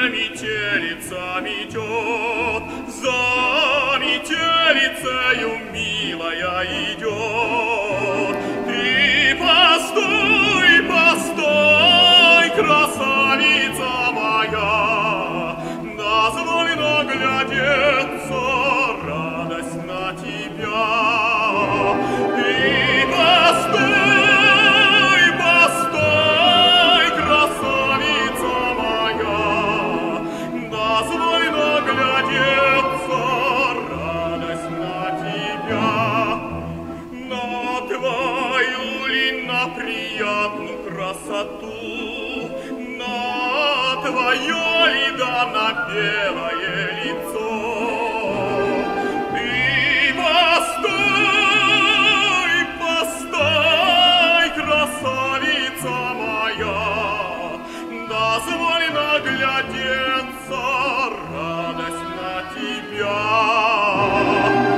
метелица метет, за метелицею милая идет. Ты постой, постой, красавица моя, дозволь наглядеться, радость на тебя. Ты постой, постой, красавица моя, дозволь наглядеться, радость на тебя. На твою ли, на приятную красоту, на твое ли, да на белое лицо. Ты постой, постой, красавица моя, дозволь наглядеться, радость на тебя.